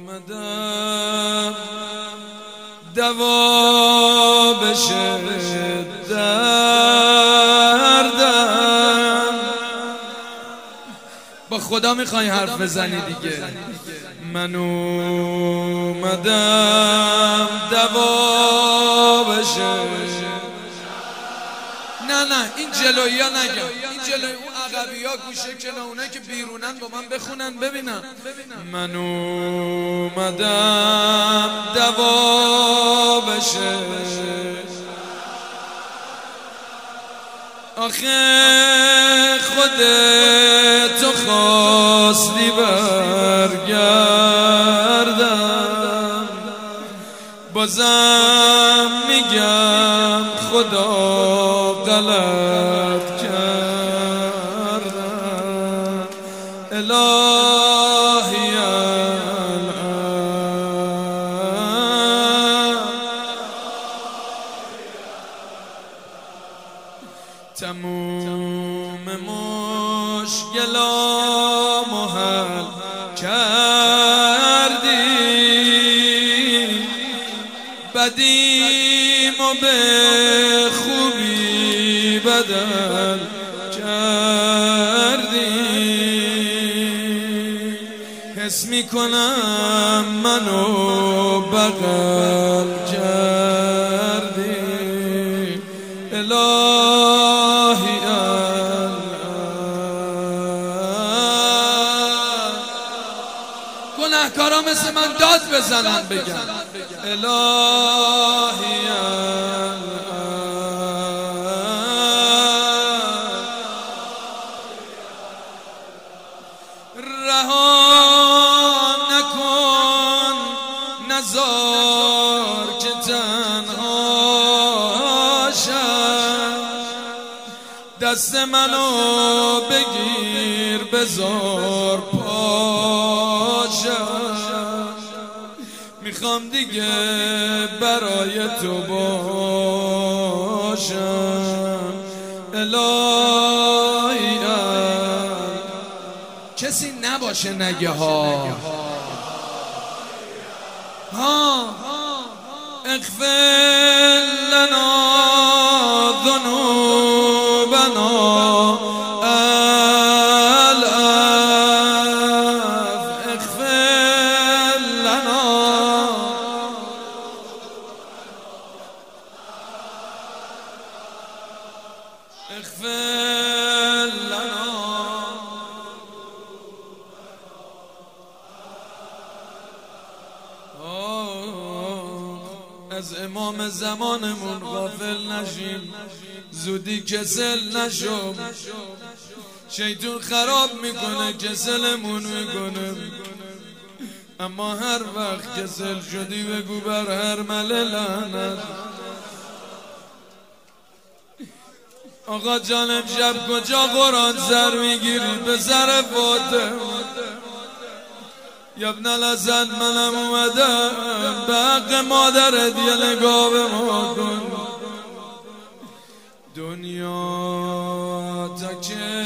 اومدم دوا بشه دردم. با خدا میخوای حرف بزنی دیگه. من اومدم دوا بشه. نه این جلویی ها نگم، این جلوی اون عقبی ها گوشه کنه، اونایی که بیرونن با من بخونن ببینم. من اومدم دوا بشه. آخه خودتو خواستی برگردم، بازم میگم خدا غلط کردم. الهی تموم مشکلامو حل کردی، بدیمو به خوبی بدل کردی. حس میکنم منو بغل کردی. الهی گناهکارا مثل من داد بزنن بگن الهی رها نکن نزار که تنها شم، دست منو بگیر بذار پاشم. میخوام دیگه برای تو باشم. الهی کسی نباشه نگه ها اغفر لنا ذنوبنا اغفر لنا. اغفر لنا. از امام زمانمون غافل نشیم، زودی کسل نشم. شیطون خراب میکنه کسلمون میکنه، اما هر وقت کسل شدی بگو بر هر مله لعنت. آقا جانم شب کجا قرآن سر میگیری پسر فاطمه؟ یبن الحسن منم اومدم به حق مادرت یه نگاه به ما کن. دنیا تا که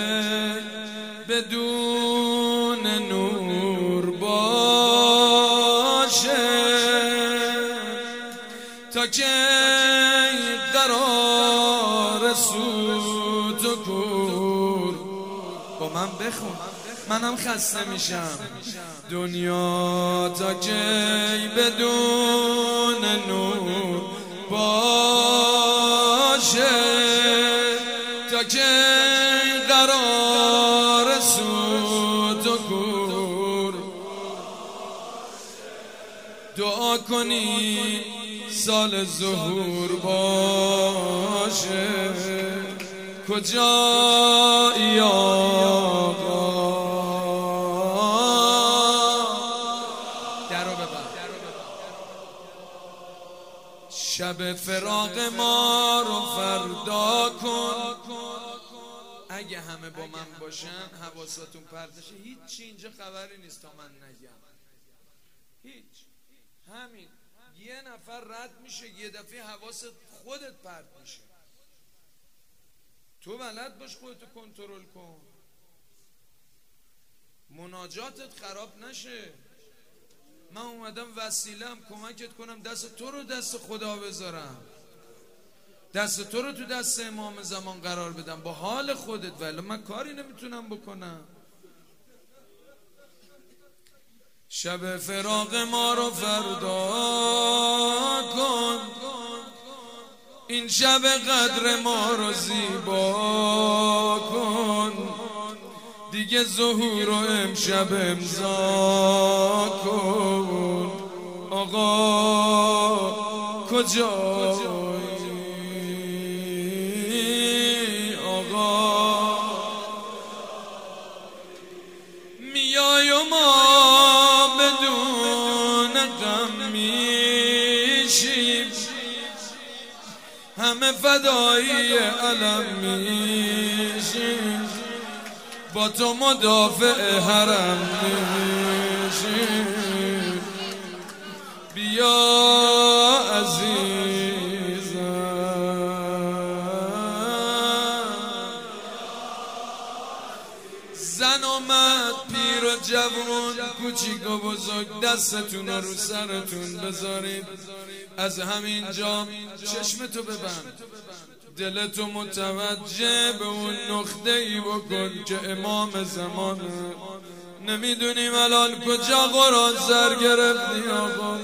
بدون نور باشه، تا که قرار سوت و کور. با من بخون منم خسته میشم. دنیا تا کی بدون نور باشه، تا کی قرار سوت و کور. دعا کنی سال ظهور باشه. کجایی آقا؟ شب فراق ما رو فردا کن. اگه همه با من باشن حواساتون پرت شه. هیچی اینجا خبری نیست تا من نگم. هیچ، همین یه نفر رد میشه یه دفعه حواست خودت پرت میشه. تو بلد باش خودتو کنترل کن، مناجاتت خراب نشه. من اومدم وسیله‌ام کمکت کنم دست تو رو دست خدا بذارم، دست تو رو تو دست امام زمان قرار بدم با حال خودت، ولی من کاری نمیتونم بکنم. شب فراق ما رو فردا کن، این شب قدر ما رو زیبا کن، دیگه ظهور رو امشب امضا کن. آقا کجایی آقا؟ میای و ما بدون غم میشیم، همه فدایی علم میشیم، با تو مدافع حرم میشیم. بیا عزیزم، زن و مرد پیر و جوان کوچیک و بزرگ دستتون رو سرتون بذارید، از همین جا چشمتو ببند، دلتو متوجه به اون نقطه‌ای بکن که امام زمانه. نمیدونیم الان کجا قرآن سر گرفتی آقا.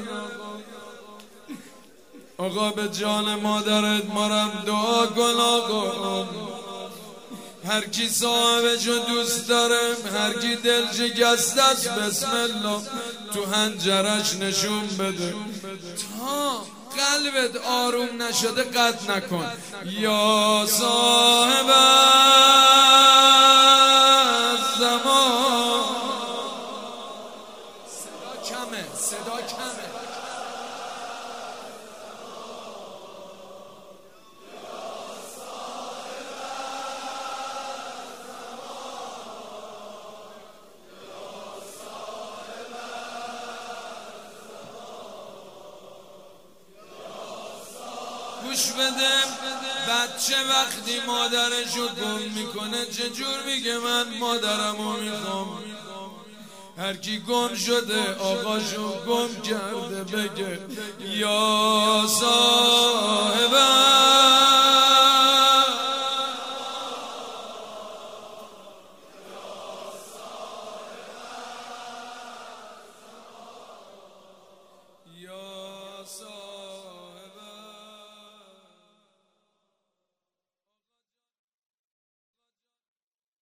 آقا به جان مادرت مارم دعا کن آقا. هر کی صاحبشو دوست داره، هر کی دل شکسته است، بسم الله تو هنجرش نشون بده. تا قلبت آروم نشده قطع نکن. یا صاحب الزمان. صدا کمه، صدا کمه. گوش بده، بچه وقتی مادرشو گم میکنه چجور میگه من مادرمو میخوام؟ هر کی گم شده آقاشو گم کرده بگه یا صاحب